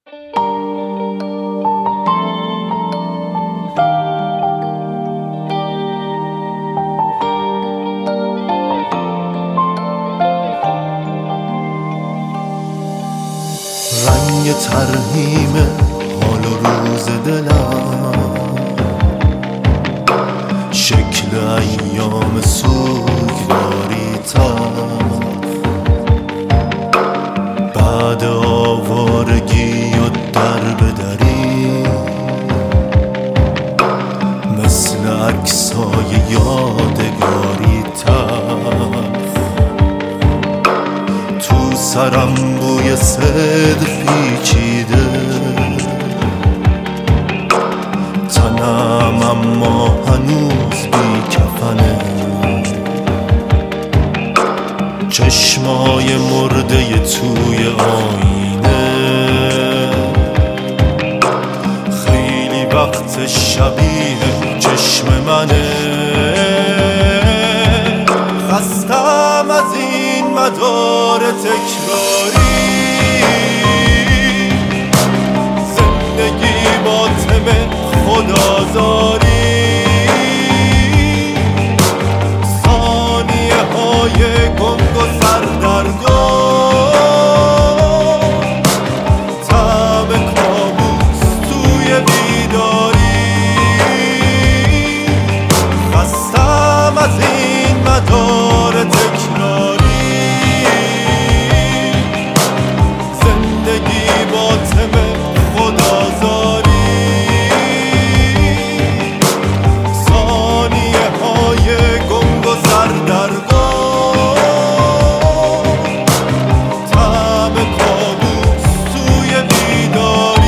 رنگ ترحیم حال و روز دلم، شکل ایام سوگواری تا بعد آوارگی و در بدری، مثل عکسای یادگاری تلخ تو سرم بوی صدق پیچیده، تنم اما هنوز بی کفنه، چشمای مرده توی آینه، خیلی وقت شبیه چشم منه. خستم از این مدار تکراری، زندگی با تم خدازاری، ثانیه های گنگ و سردرگم، طعم کابوس توی بیداری. خستم از این مدار تکراری، زندگی با تم خدازاری، ثانیه های گنگ و سردرگم، طعم کابوس توی بیداری.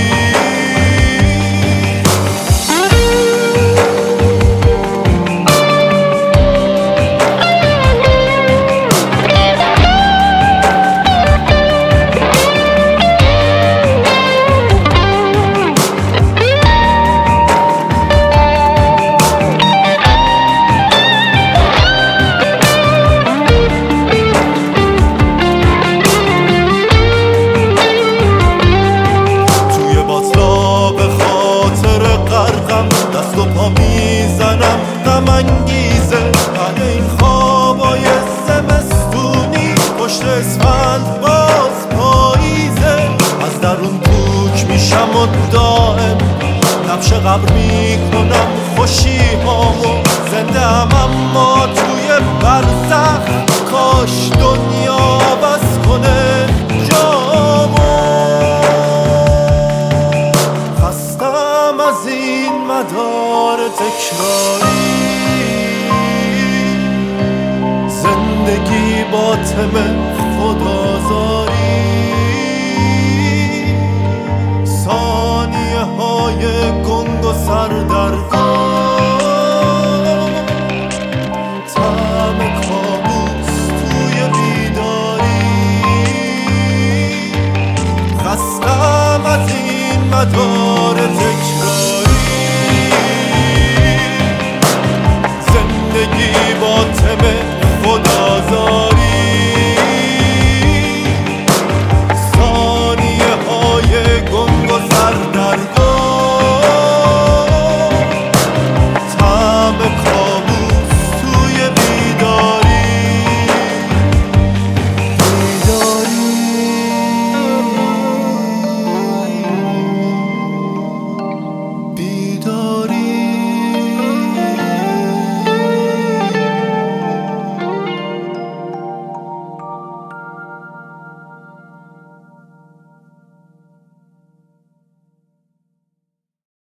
دست و پا میزنم غم انگیزه، بعد این خوابای زمستونی پشت اسفند باز پاییزه. از درون پوک میشم و دائم نبش قبر میکنم خوشی هامو، زنده ام اما توی برزخ، کاش دنیا بس کنه جامو. خستم از این مدار تکراری، زندگی با تم خدازاری، ثانیه های گنگ و سردرگم.